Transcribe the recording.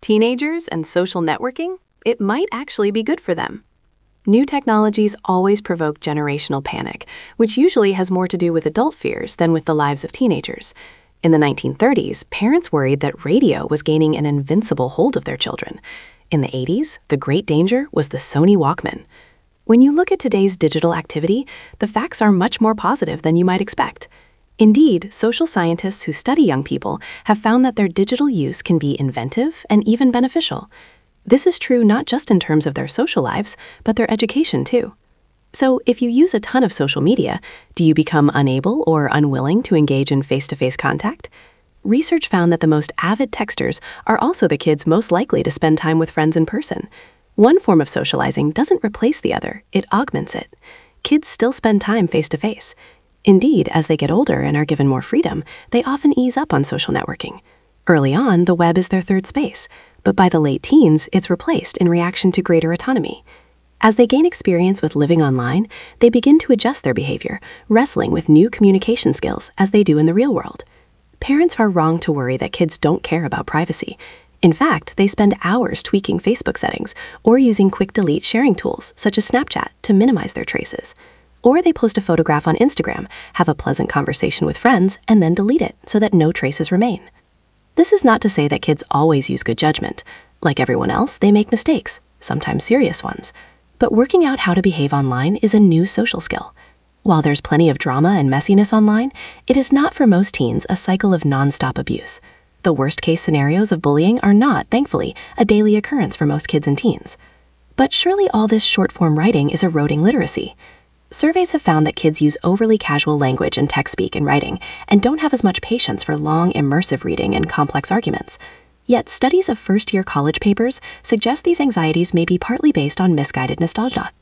Teenagers and social networking? It might actually be good for them. New technologies always provoke generational panic, which usually has more to do with adult fears than with the lives of teenagers. In the 1930s, parents worried that radio was gaining an invincible hold of their children. In the 80s, the great danger was the Sony Walkman. When you look at today's digital activity, the facts are much more positive than you might expect. Indeed, social scientists who study young people have found that their digital use can be inventive and even beneficial. This is true not just in terms of their social lives, but their education too. So, if you use a ton of social media, do you become unable or unwilling to engage in face-to-face contact? Research found that the most avid texters are also the kids most likely to spend time with friends in person. One form of socializing doesn't replace the other, it augments it. Kids still spend time face-to-face. Indeed, as they get older and are given more freedom, they often ease up on social networking. Early on, the web is their third space, but by the late teens, it's replaced in reaction to greater autonomy. As they gain experience with living online, they begin to adjust their behavior, wrestling with new communication skills as they do in the real world. Parents are wrong to worry that kids don't care about privacy. In fact, they spend hours tweaking Facebook settings or using quick delete sharing tools such as Snapchat to minimize their traces. Or they post a photograph on Instagram, have a pleasant conversation with friends, and then delete it so that no traces remain. This is not to say that kids always use good judgment. Like everyone else, they make mistakes, sometimes serious ones. But working out how to behave online is a new social skill. While there's plenty of drama and messiness online, it is not for most teens a cycle of nonstop abuse. The worst-case scenarios of bullying are not, thankfully, a daily occurrence for most kids and teens. But surely all this short-form writing is eroding literacy. Surveys have found that kids use overly casual language in text speak and writing and don't have as much patience for long, immersive reading and complex arguments. Yet studies of first-year college papers suggest these anxieties may be partly based on misguided nostalgia.